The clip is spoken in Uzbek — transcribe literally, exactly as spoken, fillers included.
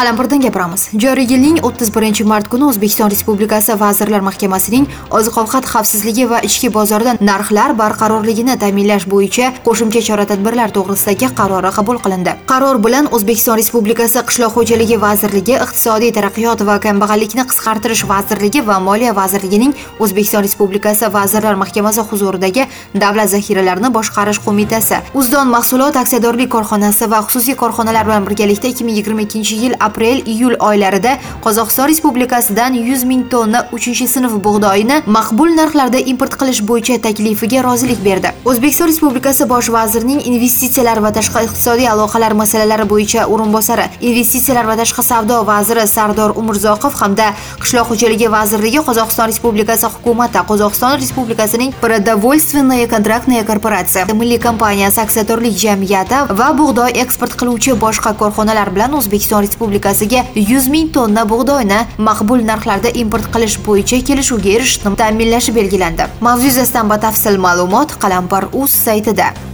Qalampirdan gapiramiz. Joriy yilning o'ttiz birinchi mart kuni O'zbekiston Respublikasi Vazirlar Mahkamasining oziq-ovqat xavfsizligi va ichki bozorda narxlar barqarorligini ta'minlash bo'yicha qo'shimcha chora-tadbirlar to'g'risidagi qarori qabul qilindi. Qaror bilan O'zbekiston Respublikasi Qishloq xo'jaligi vazirligi, Iqtisodiy taraqqiyot va kambag'allikni qisqartirish vazirligi va Moliya vazirligining O'zbekiston Respublikasi Vazirlar Mahkamasi huzuridagi Davlat zaxiralarini boshqarish qo'mitasi, Uzdon mahsulot aksiyadorlik korxonasi va xususiy korxonalar bilan birgalikda ikki ming yigirma ikkinchi yil aprel-iyul oylarida Qozog'iston Respublikasidan yuz ming tonna uchinchi sinf bug'doyini maqbul narxlarda import qilish bo'yicha taklifiga rozilik berdi. O'zbekiston Respublikasi Bosh vazirining investitsiyalar va tashqi iqtisodiy aloqalar masalalari bo'yicha o'rinbosari, investitsiyalar va tashqi savdo vaziri Sardor Umurzoqov hamda Qishloq xo'jaligi vazirligi Qozog'iston Respublikasi hukumati, Qozog'iston Respublikasining Продовольственная kontraktная korporatsiya, milliy kompaniyasi aksiyadorlik jamiyati va bug'doy eksport qiluvchi boshqa korxonalar bilan O'zbekiston Respublikasiga yuz ming tonna bug'doyni maqbul narxlarda import qilish bo'yicha kelishuvga erishishni ta'minlashi belgilandi. Mavzu yuzasidan batafsil ma'lumot Qalampir.uz saytida.